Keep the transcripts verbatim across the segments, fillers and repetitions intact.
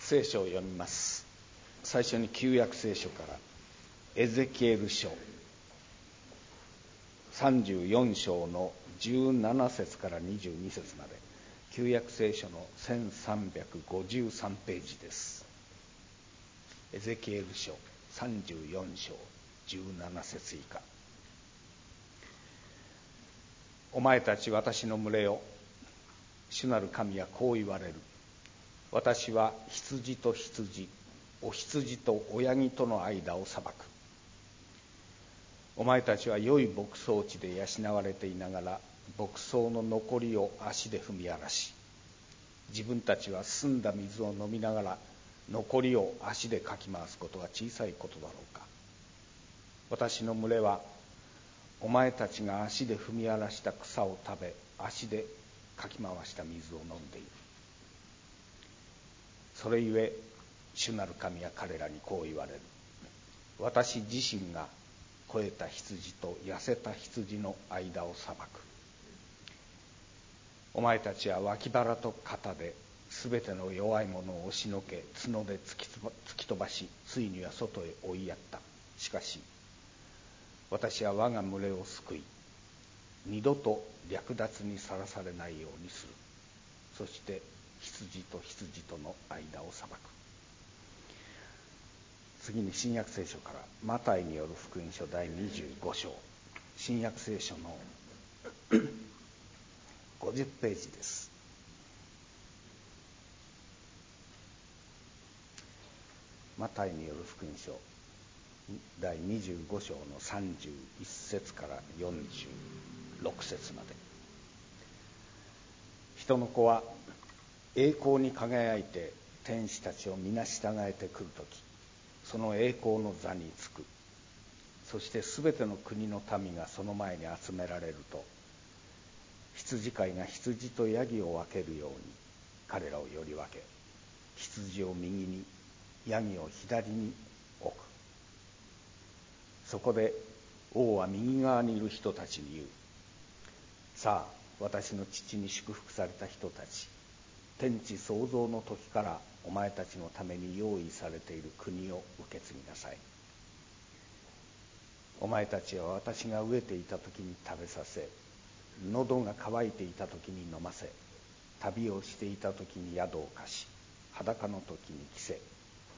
聖書を読みます。最初に旧約聖書からエゼキエル書さんじゅうよん章のじゅうなな節からにじゅうに節まで、旧約聖書のせんさんびゃくごじゅうさんページです。エゼキエル書さんじゅうよん章じゅうなな節以下。お前たち私の群れよ、主なる神はこう言われる。私は羊と羊、お羊と親木との間を裁く。お前たちは良い牧草地で養われていながら、牧草の残りを足で踏み荒らし、自分たちは澄んだ水を飲みながら残りを足でかき回すことは小さいことだろうか。私の群れはお前たちが足で踏み荒らした草を食べ、足でかき回した水を飲んでいる。それゆえ主なる神は彼らにこう言われる。私自身が肥えた羊と痩せた羊の間を裁く。お前たちは脇腹と肩ですべての弱いものを押しのけ、角で突き突き飛ばし、ついには外へ追いやった。しかし私は我が群れを救い、二度と略奪にさらされないようにする。そして羊と羊との間を裁く。次に新約聖書からマタイによる福音書だいにじゅうご章、新約聖書のごじゅうページです。マタイによる福音書だいにじゅうご章のさんじゅういち節からよんじゅうろく節まで。人の子は栄光に輝いて天使たちを皆従えてくるとき、その栄光の座につく。そしてすべての国の民がその前に集められると、羊飼いが羊とヤギを分けるように彼らをより分け、羊を右にヤギを左に置く。そこで王は右側にいる人たちに言う。さあ、私の父に祝福された人たち、天地創造の時からお前たちのために用意されている国を受け継ぎなさい。お前たちは私が飢えていた時に食べさせ、喉が渇いていた時に飲ませ、旅をしていた時に宿を貸し、裸の時に着せ、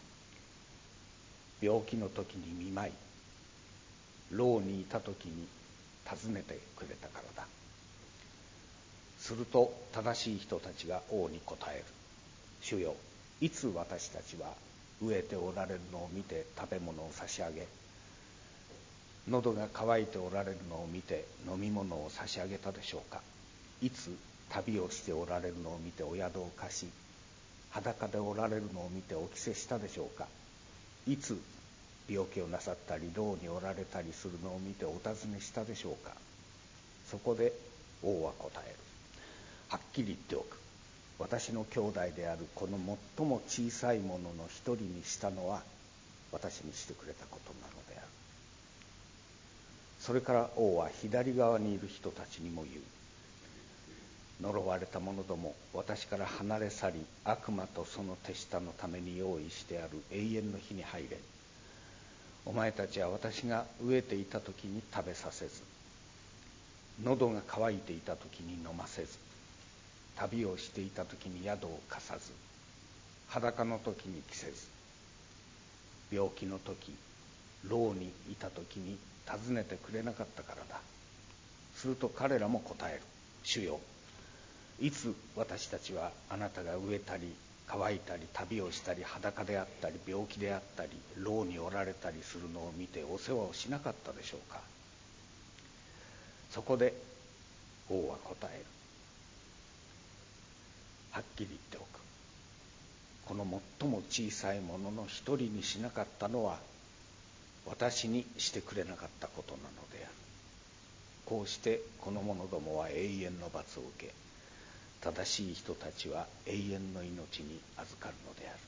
病気の時に見舞い、牢にいた時に訪ねてくれたからだ。すると正しい人たちが王に答える。主よ、いつ私たちは飢えておられるのを見て食べ物を差し上げ、喉が渇いておられるのを見て飲み物を差し上げたでしょうか。いつ旅をしておられるのを見てお宿を貸し、裸でおられるのを見てお着せしたでしょうか。いつ病気をなさったり牢におられたりするのを見てお尋ねしたでしょうか。そこで王は答える。はっきり言っておく。私の兄弟であるこの最も小さいものの一人にしたのは私にしてくれたことなのである。それから王は左側にいる人たちにも言う。呪われた者ども、私から離れ去り、悪魔とその手下のために用意してある永遠の火に入れ。お前たちは私が飢えていた時に食べさせず、喉が渇いていた時に飲ませず、旅をしていた時に宿を貸さず、裸の時に着せず、病気の時、牢にいた時に訪ねてくれなかったからだ。すると彼らも答える。主よ、いつ私たちはあなたが飢えたり乾いたり旅をしたり裸であったり病気であったり牢におられたりするのを見てお世話をしなかったでしょうか。そこで王は答える。はっきり言っておく。この最も小さいものの一人にしなかったのは私にしてくれなかったことなのである。こうしてこの者どもは永遠の罰を受け、正しい人たちは永遠の命に預かるのである。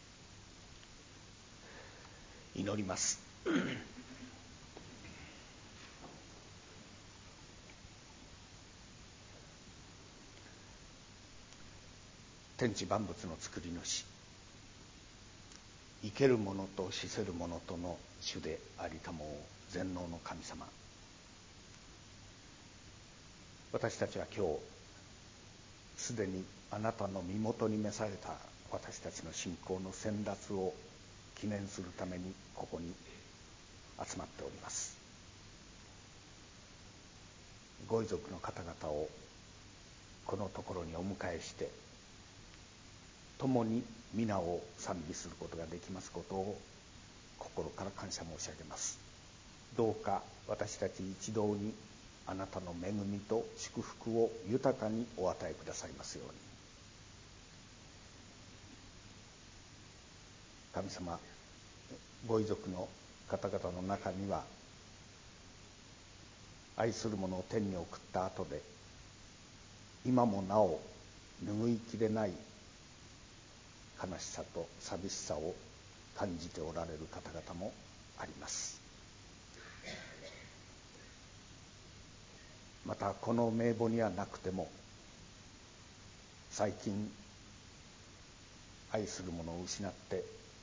祈ります。天地万物の作り主、 生けるものと死せるものとの主でありたもう全能の神様、私たちは今日すでにあなたの身元に召された私たちの信仰の先達を記念するためにここに集まっております。ご遺族の方々をこのところにお迎えして共に皆を賛美することができますことを心から感謝申し上げます。どうか私たち一同にあなたの恵みと祝福を豊かにお与えくださいますように。神様、ご遺族の方々の中には愛する者を天に送った後で今もなお拭いきれない悲しさと寂しさを感じておられる方々もあります。またこの名簿にはなくても最近愛する者を失って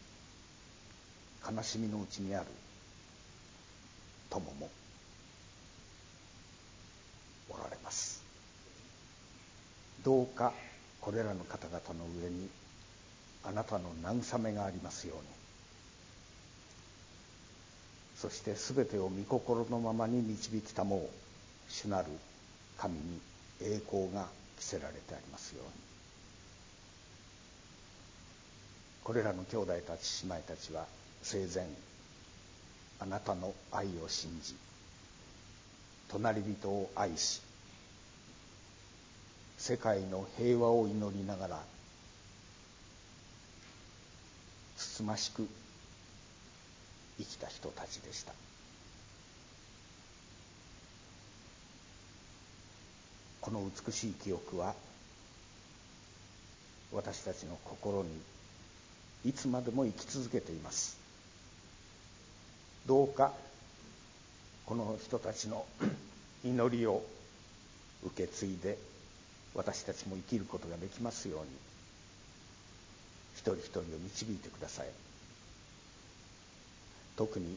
悲しみのうちにある友もおられます。どうかこれらの方々の上にあなたの慰めがありますように、そしてすべてを御心のままに導きたもう主なる神に栄光が着せられてありますように。これらの兄弟たち姉妹たちは生前あなたの愛を信じ隣人を愛し世界の平和を祈りながらつつましく生きた人たちでした。この美しい記憶は私たちの心にいつまでも生き続けています。どうかこの人たちの祈りを受け継いで私たちも生きることができますように一人一人を導いてください。特に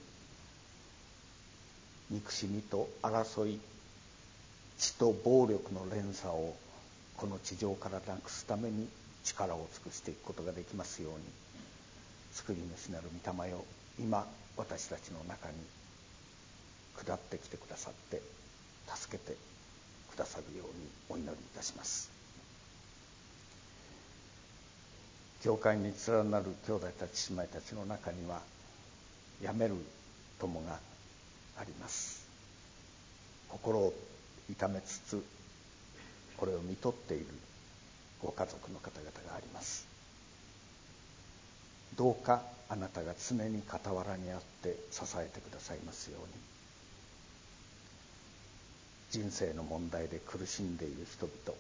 憎しみと争い、血と暴力の連鎖をこの地上からなくすために力を尽くしていくことができますように、救い主なる御霊よ、今私たちの中に下ってきてくださって助けてくださるようにお祈りいたします。教会に連なる兄弟たち姉妹たちの中にはやめる友があります。心を痛めつつこれを見とっているご家族の方々があります。どうかあなたが常に傍らにあって支えてくださいますように。人生の問題で苦しんでいる人々、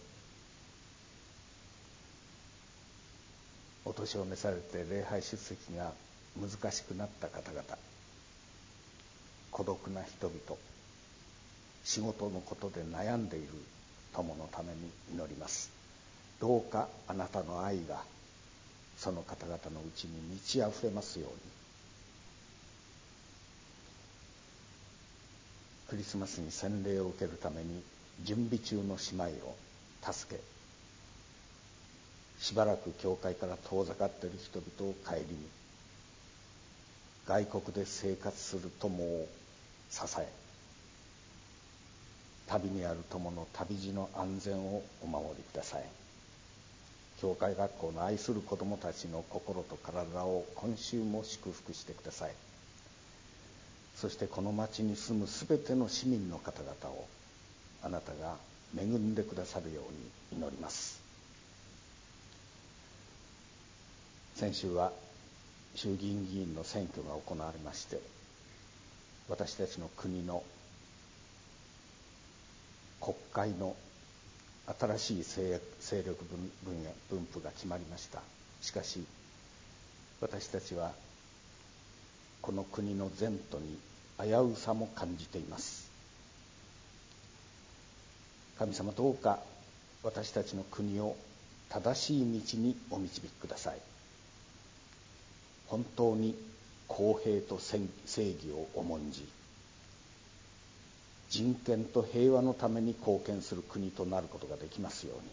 お年を召されて礼拝出席が難しくなった方々、孤独な人々、仕事のことで悩んでいる友のために祈ります。どうかあなたの愛がその方々のうちに満ち溢れますように。クリスマスに洗礼を受けるために準備中の姉妹を助け、しばらく教会から遠ざかっている人々を顧み、外国で生活する友を支え、旅にある友の旅路の安全をお守りください。教会学校の愛する子どもたちの心と体を今週も祝福してください。そしてこの町に住むすべての市民の方々をあなたが恵んでくださるように祈ります。先週は衆議院議員の選挙が行われまして、私たちの国の国会の新しい勢力分野分布が決まりました。しかし私たちはこの国の前途に危うさも感じています。神様、どうか私たちの国を正しい道にお導きください。 本当に公平と正義を重んじ、人権と平和のために貢献する国となることができますように。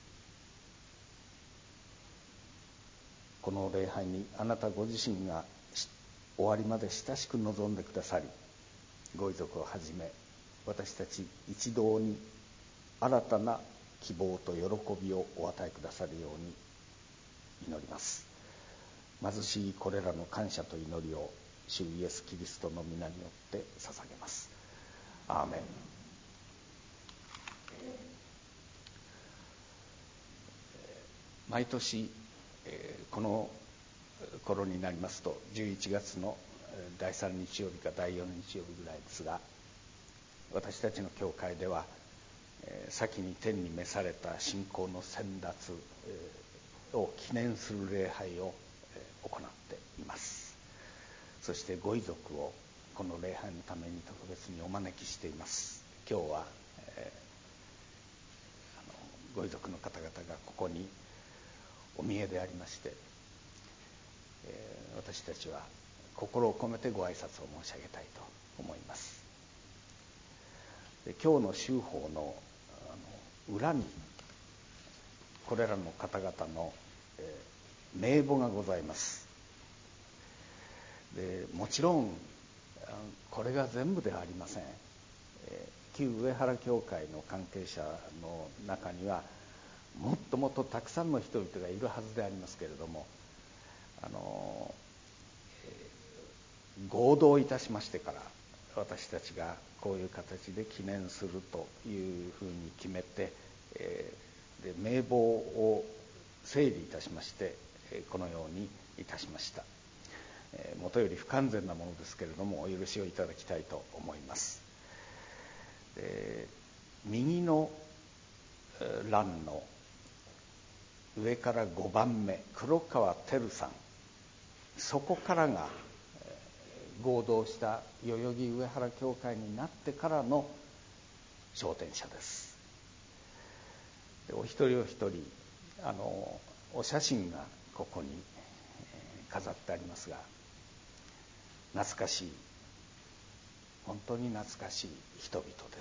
この礼拝にあなたご自身が終わりまで親しく臨んでくださり、ご遺族をはじめ私たち一同に新たな希望と喜びをお与えくださるように祈ります。貧しいこれらの感謝と祈りを主イエスキリストの皆によって捧げます。アーメン。毎年この頃になりますと、じゅういちがつのだいさん日曜日かだいよん日曜日ぐらいですが、私たちの教会では先に天に召された信仰の先達を記念する礼拝を行っています。そしてご遺族をこの礼拝のために特別にお招きしています。今日は、えー、あのご遺族の方々がここにお見えでありまして、えー、私たちは心を込めてご挨拶を申し上げたいと思います。で、今日の修法の、あの裏にこれらの方々の、えー、名簿がございます。で、もちろんこれが全部ではありません。えー、旧上原教会の関係者の中にはもっともっとたくさんの人々がいるはずでありますけれども、あの、えー、合同いたしましてから私たちがこういう形で記念するというふうに決めて、えー、で名簿を整理いたしまして、このようにいたしました。えー、もとより不完全なものですけれどもお許しをいただきたいと思います。で、右の欄の上からごばんめ、黒川照さん、そこからが合同した代々木上原教会になってからの昇天者です。で、お一人お一人あのお写真がここに飾ってありますが、懐かしい、本当に懐かしい人々です。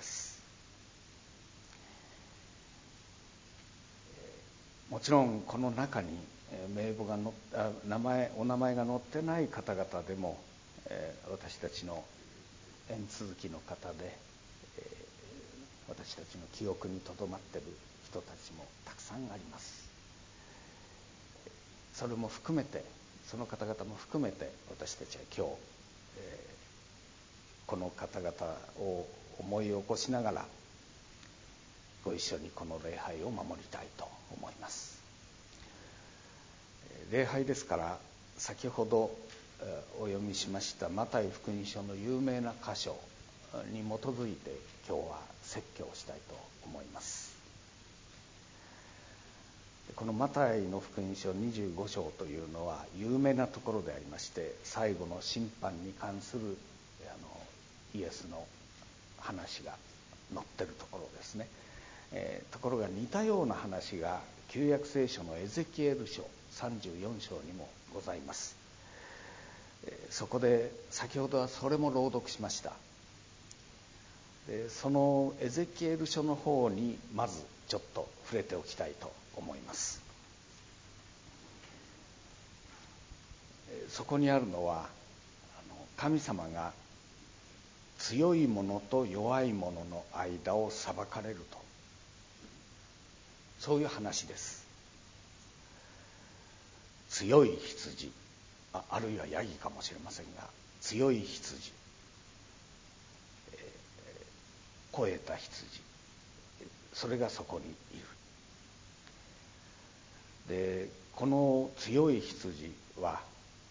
もちろんこの中に名簿がのあ名前お名前が載ってない方々でも、えー、私たちの縁続きの方で、えー、私たちの記憶にとどまっている人たちもたくさんあります。それも含めて、その方々も含めて私たちは今日、えー、この方々を思い起こしながらご一緒にこの礼拝を守りたいと思います。礼拝ですから、先ほどお読みしましたマタイ福音書の有名な箇所に基づいて今日は説教をしたいと思います。このマタイの福音書にじゅうご章というのは有名なところでありまして、最後の審判に関するあのイエスの話が載ってるところですね。えー、ところが似たような話が旧約聖書のエゼキエル書さんじゅうよん章にもございます。えー、そこで先ほどはそれも朗読しました。で、そのエゼキエル書の方にまずちょっと触れておきたいと思います。えー、そこにあるのは、あの神様が強い者と弱い者の間を裁かれると、そういう話です。強い羊、 あ, あるいはヤギかもしれませんが、強い羊、えー、肥えた羊、それがそこにいる。で、この強い羊は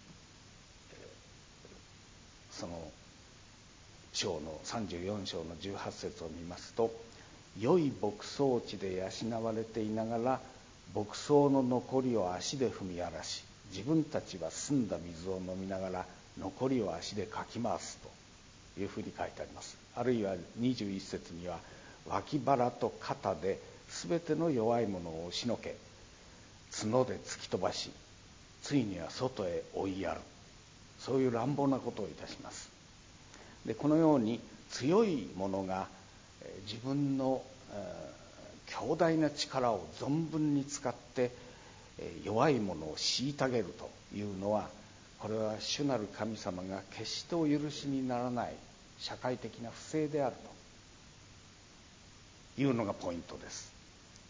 その章のさんじゅうよん章のじゅうはち節を見ますと、良い牧草地で養われていながら牧草の残りを足で踏み荒らし、自分たちは澄んだ水を飲みながら残りを足でかき回すというふうに書いてあります。あるいはにじゅういち節には、脇腹と肩で全ての弱いものを押しのけ、角で突き飛ばしついには外へ追いやる、そういう乱暴なことをいたします。でこのように強い者が自分の強大な力を存分に使って弱い者を虐げるというのは、これは主なる神様が決してお許しにならない社会的な不正であるというのがポイントです。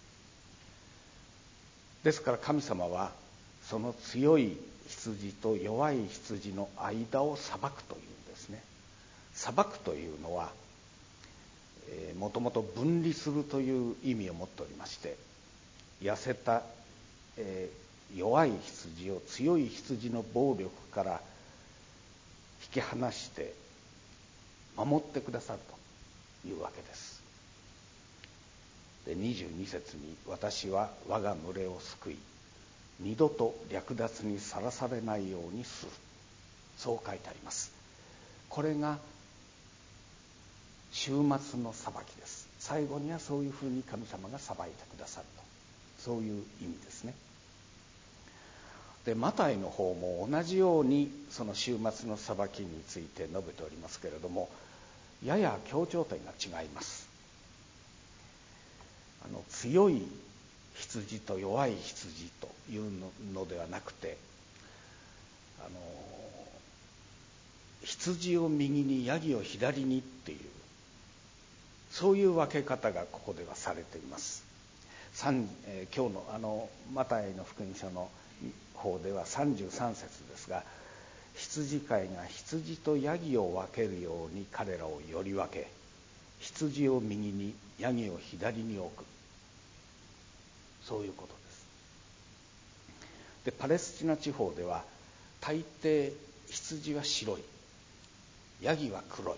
ですから神様はその強い羊と弱い羊の間を裁くというんですね。裁くというのはもともと分離するという意味を持っておりまして、痩せた、えー、弱い羊を強い羊の暴力から引き離して守ってくださるというわけです。でにじゅうに節に、私は我が群れを救い二度と略奪にさらされないようにする、そう書いてあります。これが終末の裁きです。最後にはそういうふうに神様が裁いてくださると、そういう意味ですね。でマタイの方も同じようにその終末の裁きについて述べておりますけれども、やや強調点が違います。あの強い羊と弱い羊というのではなくて、あの羊を右にヤギを左にっていう、そういう分け方がここではされています。えー、今日のあのマタイの福音書の方ではさんじゅうさん節ですが、羊飼いが羊とヤギを分けるように彼らをより分け、羊を右にヤギを左に置く、そういうことです。でパレスチナ地方では大抵羊は白い、ヤギは黒い。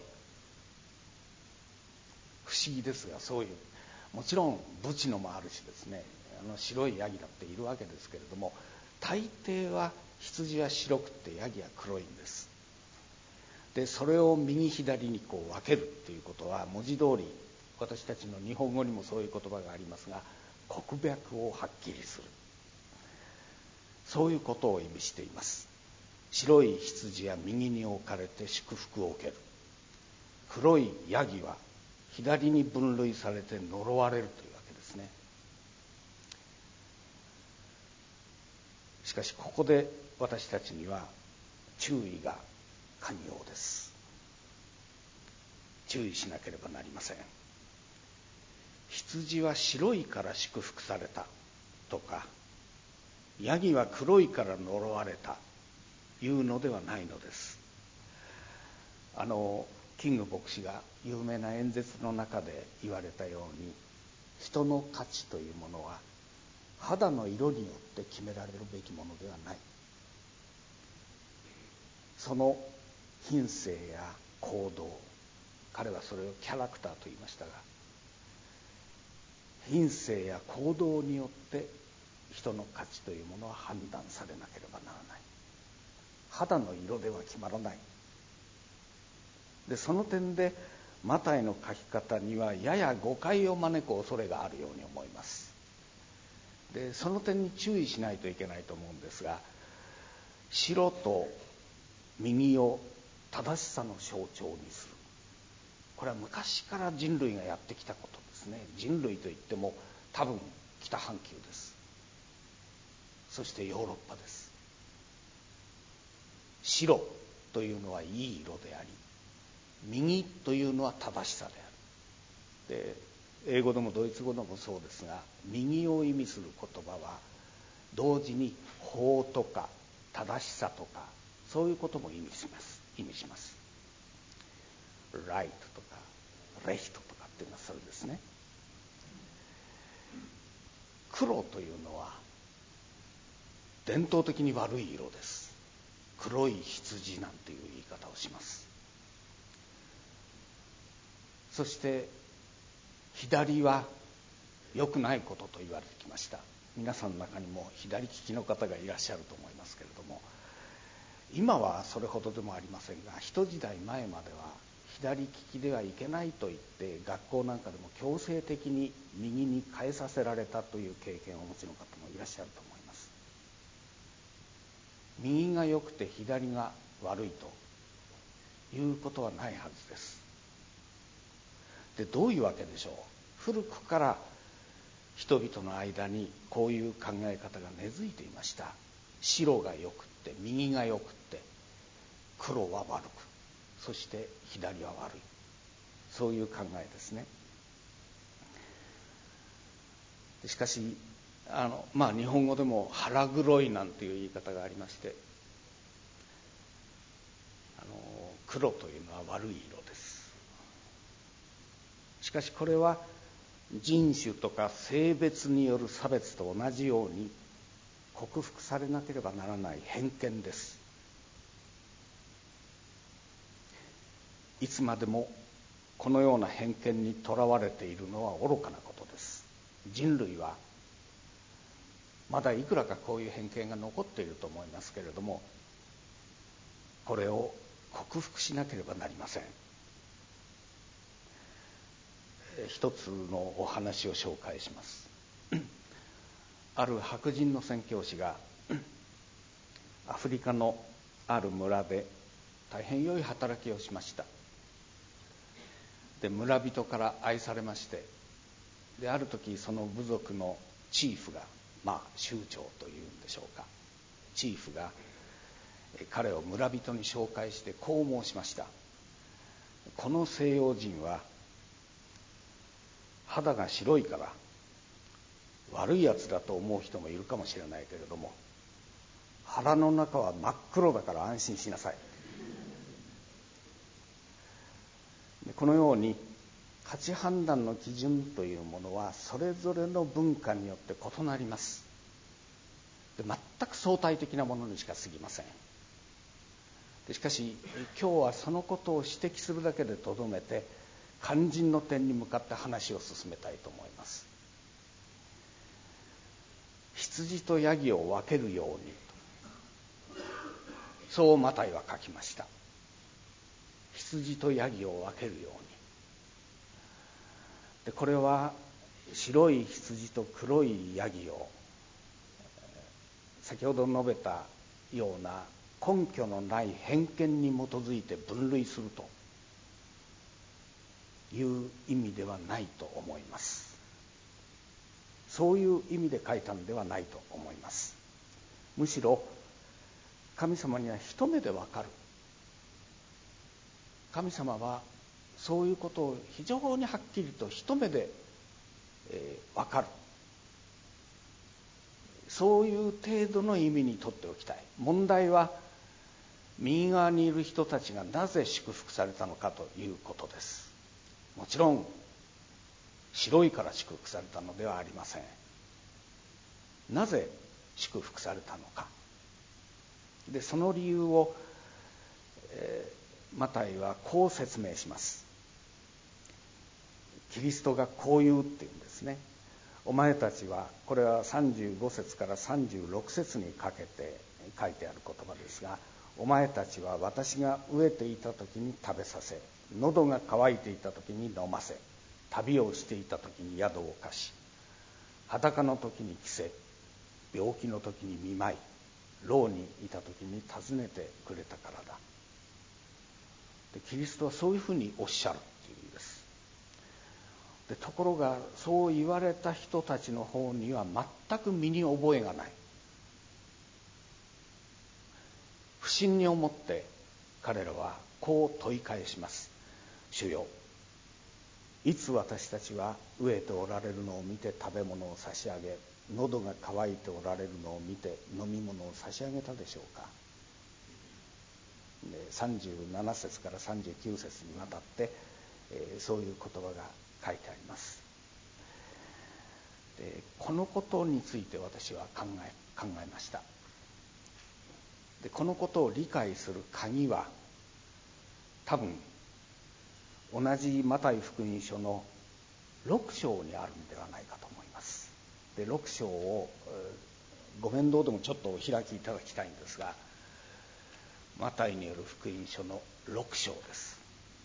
不思議ですが、そういう、もちろんブチのもあるしですね、あの白いヤギだっているわけですけれども、大抵は羊は白くてヤギは黒いんです。でそれを右左にこう分けるっていうことは、文字通り私たちの日本語にもそういう言葉がありますが、国脈をはっきりする、そういうことを意味しています。白い羊は右に置かれて祝福を受ける、黒いヤギは左に分類されて呪われるというわけですね。しかしここで私たちには注意が肝要です。注意しなければなりません。羊は白いから祝福されたとか、ヤギは黒いから呪われたというのではないのです。あのキング牧師が有名な演説の中で言われたように、人の価値というものは肌の色によって決められるべきものではない。その品性や行動、彼はそれをキャラクターと言いましたが、品性や行動によって人の価値というものは判断されなければならない。肌の色では決まらない。でその点でマタイの書き方にはやや誤解を招く恐れがあるように思います。でその点に注意しないといけないと思うんですが、白と右を正しさの象徴にする、これは昔から人類がやってきたことですね。人類といっても多分北半球です。そしてヨーロッパです。白というのはいい色であり、右というのは正しさである。で英語でもドイツ語でもそうですが、右を意味する言葉は同時に法とか正しさとか、そういうことも意味します意味します。ライトとかレヒトとかっていうのはそれですね。黒というのは伝統的に悪い色です。黒い羊なんていう言い方をします。そして左は良くないことと言われてきました。皆さんの中にも左利きの方がいらっしゃると思いますけれども、今はそれほどでもありませんが、一時代前までは左利きではいけないと言って学校なんかでも強制的に右に変えさせられたという経験をお持ちの方もいらっしゃると思います。 右が良くて左が悪いということはないはずです。で、どういうわけでしょう。古くから人々の間にこういう考え方が根付いていました。白が良くって右が良くって黒は悪く、そして左は悪い、そういう考えですね。しかしあの、まあ、日本語でも腹黒いなんていう言い方がありまして、あの黒というのは悪い色です。しかしこれは人種とか性別による差別と同じように克服されなければならない偏見です。いつまでもこのような偏見にとらわれているのは愚かなことです。人類はまだいくらかこういう偏見が残っていると思いますけれども、これを克服しなければなりません。一つのお話を紹介します。ある白人の宣教師がアフリカのある村で大変良い働きをしました。で、村人から愛されまして、である時その部族のチーフが、まあ酋長というんでしょうか、チーフが彼を村人に紹介してこう申しました。この西洋人は肌が白いから悪いやつだと思う人もいるかもしれないけれども、腹の中は真っ黒だから安心しなさい。このように価値判断の基準というものはそれぞれの文化によって異なります。で、全く相対的なものにしか過ぎません。でしかし今日はそのことを指摘するだけでとどめて、肝心の点に向かって話を進めたいと思います。羊とヤギを分けるように、そうマタイは書きました。羊とヤギを分けるように。で、これは白い羊と黒いヤギを先ほど述べたような根拠のない偏見に基づいて分類するという意味ではないと思います。そういう意味で書いたのではないと思います。むしろ神様には一目でわかる。神様はそういうことを非常にはっきりと一目で、えー、わかる。そういう程度の意味にとっておきたい。問題は右側にいる人たちがなぜ祝福されたのかということです。もちろん白いから祝福されたのではありません。なぜ祝福されたのか。で、その理由を、えー、マタイはこう説明します。キリストがこう言うっていうんですね。お前たちは、これはさんじゅうご節からさんじゅうろく節にかけて書いてある言葉ですが、お前たちは私が飢えていた時に食べさせ、喉が渇いていた時に飲ませ、旅をしていた時に宿を貸し、裸の時に着せ、病気の時に見舞い、牢にいた時に訪ねてくれたからだ。で、キリストはそういうふうにおっしゃるという意味です。で、ところがそう言われた人たちの方には全く身に覚えがない。不審に思って彼らはこう問い返します。主よ、いつ私たちは飢えておられるのを見て食べ物を差し上げ、喉が渇いておられるのを見て飲み物を差し上げたでしょうか。で、さんじゅうなな節からさんじゅうきゅう節にわたって、えー、そういう言葉が書いてあります。で、このことについて私は考え考えました。で、このことを理解する鍵は多分同じマタイ福音書のろく章にあるのではないかと思います。で、ろく章をご面倒でもちょっとお開きいただきたいんですが、マタイによる福音書のろく章です。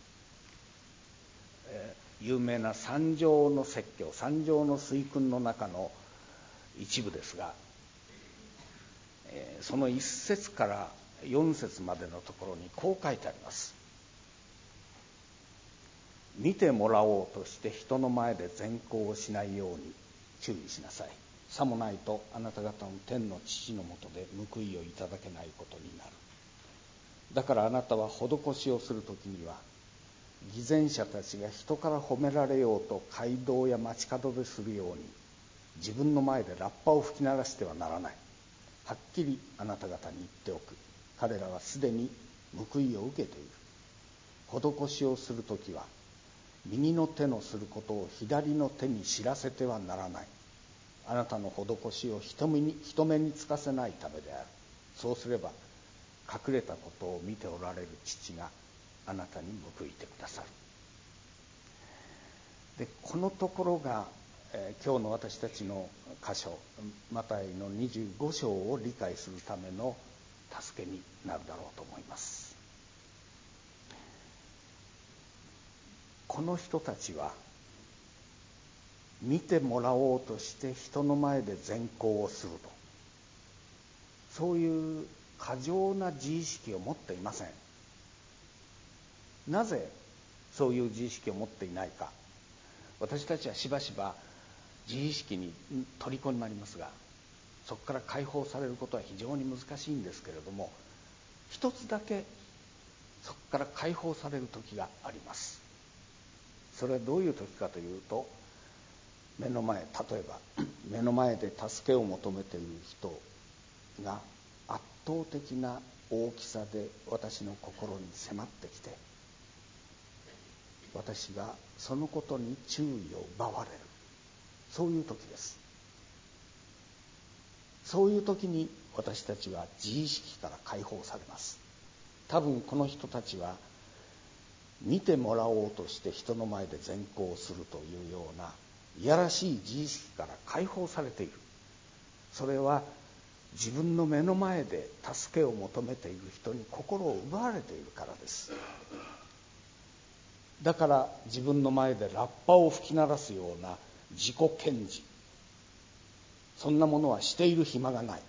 えー、有名な三条の説教、三条の水訓の中の一部ですが、 その一節から四節までのところにこう書いてあります。見てもらおうとして人の前で善行をしないように注意しなさい。さもないとあなた方の天の父のもとで報いをいただけないことになる。だからあなたは施しをするときには、偽善者たちが人から褒められようと街道や街角でするように、自分の前でラッパを吹き鳴らしてはならない。はっきりあなた方に言っておく。彼らはすでに報いを受けている。施しをするときは、右の手のすることを左の手に知らせてはならない。あなたの施しを人目に、人目につかせないためである。そうすれば、隠れたことを見ておられる父があなたに報いてくださる。で、このところが、えー、今日の私たちの箇所、マタイのにじゅうご章を理解するための助けになるだろうと思います。この人たちは見てもらおうとして人の前で善行をすると、そういう過剰な自意識を持っていません。なぜそういう自意識を持っていないか。私たちはしばしば自意識に虜になりますが、そこから解放されることは非常に難しいんですけれども、一つだけそこから解放される時があります。それはどういう時かというと、目の前、例えば目の前で助けを求めている人が圧倒的な大きさで私の心に迫ってきて、私がそのことに注意を奪われる、そういう時です。そういう時に私たちは自意識から解放されます。多分この人たちは見てもらおうとして人の前で善行をするというようないやらしい自意識から解放されている。それは自分の目の前で助けを求めている人に心を奪われているからです。だから自分の前でラッパを吹き鳴らすような自己顕示、そんなものはしている暇がない。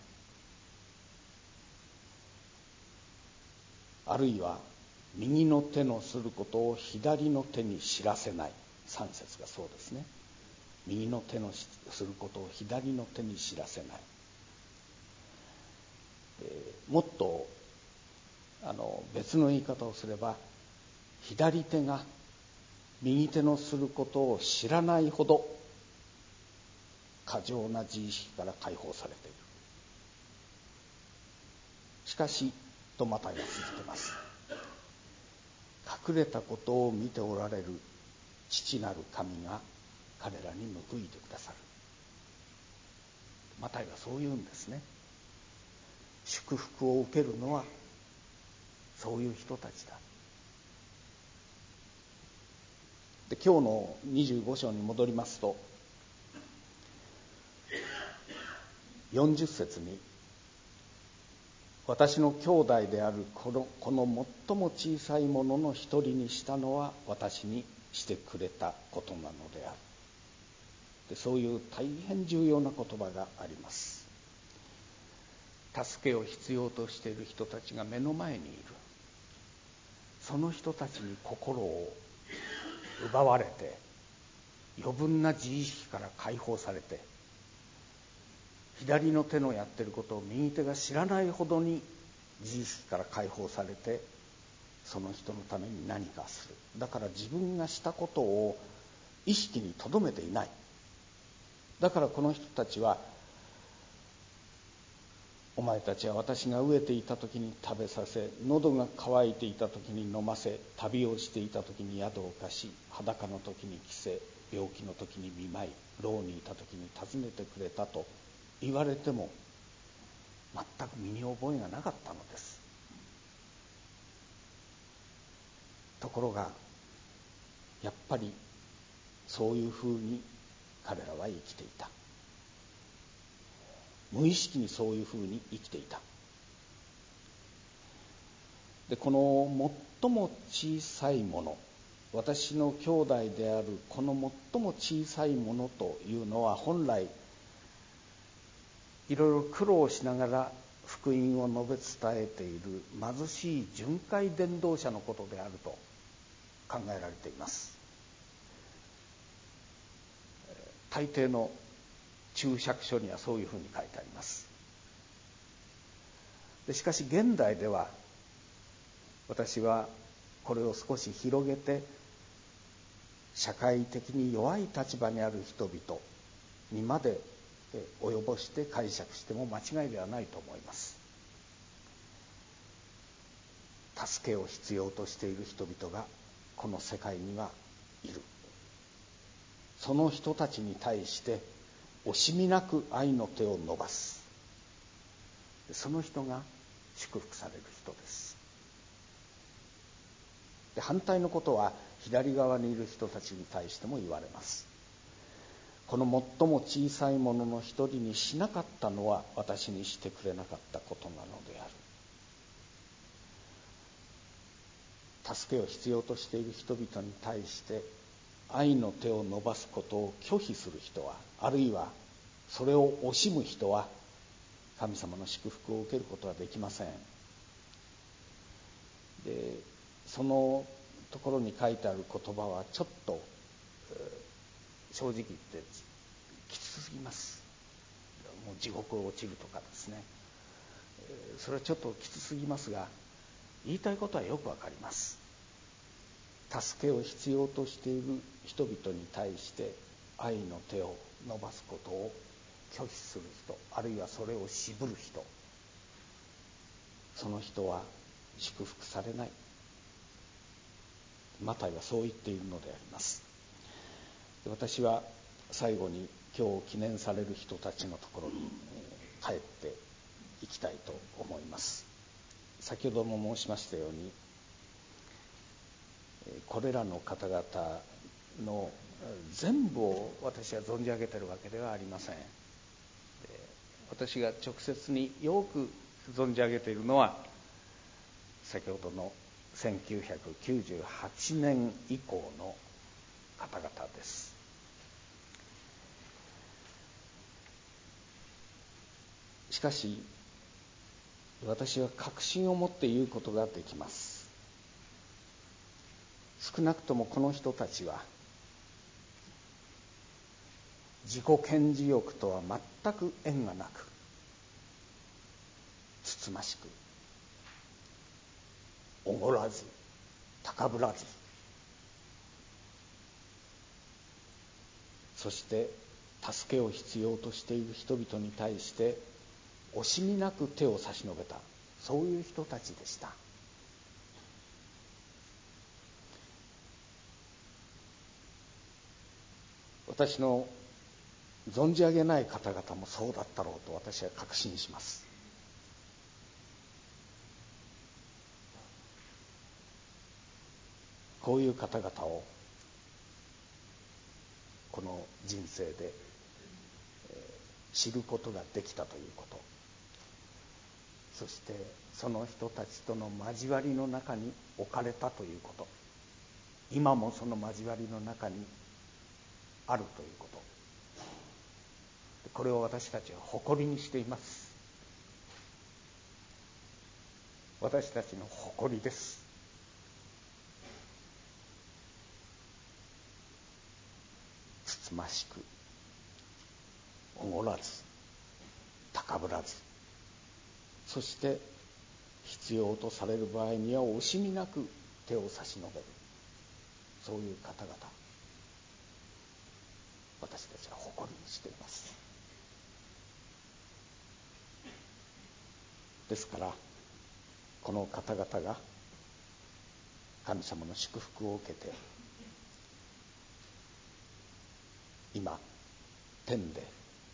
あるいは右の手のすることを左の手に知らせない。三節がそうですね。右の手のすることを左の手に知らせない。えー、もっとあの別の言い方をすれば、左手が右手のすることを知らないほど過剰な自意識から解放されている。しかしとマタイは続けます。隠れたことを見ておられる父なる神が彼らに報いてくださる。マタイはそう言うんですね。祝福を受けるのはそういう人たちだ。で、今日のにじゅうご章に戻りますと、よんじゅっ節に、私の兄弟であるこの、この最も小さいものの一人にしたのは私にしてくれたことなのである。で、そういう大変重要な言葉があります。助けを必要としている人たちが目の前にいる。その人たちに心を奪われて、余分な自意識から解放されて、左の手のやってることを右手が知らないほどに自意識から解放されて、その人のために何かする。だから自分がしたことを意識に留めていない。だからこの人たちは、お前たちは私が飢えていた時に食べさせ、喉が渇いていた時に飲ませ、旅をしていた時に宿を貸し、裸の時に着せ、病気の時に見舞い、牢にいた時に訪ねてくれたと言われても全く身に覚えがなかったのです。ところがやっぱりそういうふうに彼らは生きていた。無意識にそういうふうに生きていた。で、この最も小さいもの、私の兄弟であるこの最も小さいものというのは、本来いろいろ苦労しながら福音を述べ伝えている貧しい巡回伝道者のことであると考えられています。大抵の注釈書にはそういうふうに書いてあります。でしかし現代では私はこれを少し広げて社会的に弱い立場にある人々にまで及ぼして解釈しても間違いではないと思います。助けを必要としている人々がこの世界にはいる。その人たちに対して惜しみなく愛の手を伸ばす。その人が祝福される人です。で、反対のことは左側にいる人たちに対しても言われます。この最も小さいものの一人にしなかったのは私にしてくれなかったことなのである。助けを必要としている人々に対して愛の手を伸ばすことを拒否する人は、あるいはそれを惜しむ人は神様の祝福を受けることはできません。で、そのところに書いてある言葉はちょっと正直言ってきつすぎます。もう地獄を落ちるとかですね、それはちょっときつすぎますが、言いたいことはよくわかります。助けを必要としている人々に対して愛の手を伸ばすことを拒否する人、あるいはそれを渋る人、その人は祝福されない。マタイはそう言っているのであります。私は最後に今日記念される人たちのところに帰っていきたいと思います。先ほども申しましたように、これらの方々の全部を私は存じ上げているわけではありません。私が直接によく存じ上げているのは先ほどのせんきゅうひゃくきゅうじゅうはちねん以降の方々です。しかし私は確信を持って言うことができます。少なくともこの人たちは自己顕示欲とは全く縁がなく、つつましく、おごらず、高ぶらず、そして助けを必要としている人々に対して惜しみなく手を差し伸べた、そういう人たちでした。私の存じ上げない方々もそうだったろうと私は確信します。こういう方々をこの人生で知ることができたということ、そしてその人たちとの交わりの中に置かれたということ、今もその交わりの中にあるということ、これを私たちは誇りにしています。私たちの誇りです。つつましく、おごらず、高ぶらず、そして必要とされる場合には惜しみなく手を差し伸べる、そういう方々、私たちは誇りにしています。ですからこの方々が神様の祝福を受けて今天で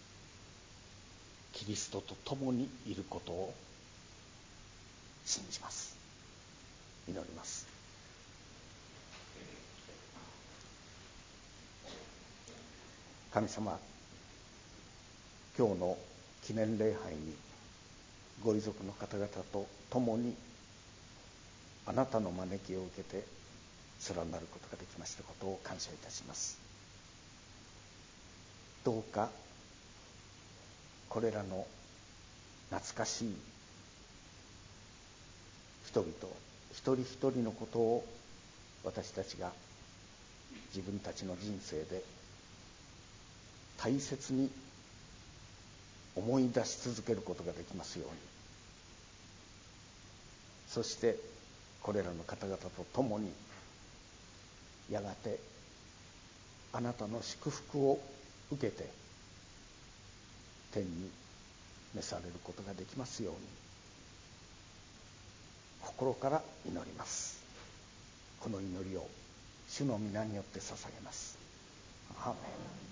キリストと共にいることを信じます。祈ります。神様、今日の記念礼拝にご遺族の方々と共にあなたの招きを受けて連なることができましたことを感謝いたします。どうかこれらの懐かしい人々一人一人のことを私たちが自分たちの人生で大切に思い出し続けることができますように、そしてこれらの方々と共にやがてあなたの祝福を受けて天に召されることができますように心から祈ります。この祈りを主の皆によって捧げます。アーメン。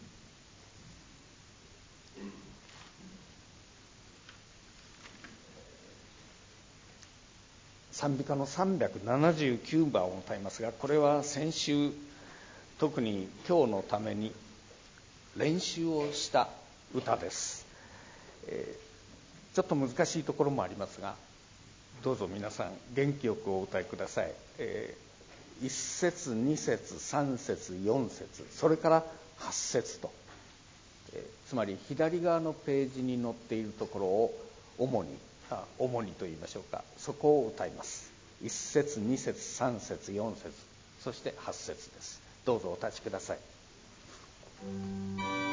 賛美歌のさんびゃくななじゅうきゅうばんを歌いますが、これは先週特に今日のために練習をした歌です。えー、ちょっと難しいところもありますが、どうぞ皆さん元気よくお歌いください。えー、いっ節に節さん節よん節それからはち節と、えー、つまり左側のページに載っているところを主にあ主にと言いましょうか、そこを歌います。いっ節に節さん節よん節そしてはち節です。どうぞお立ちください。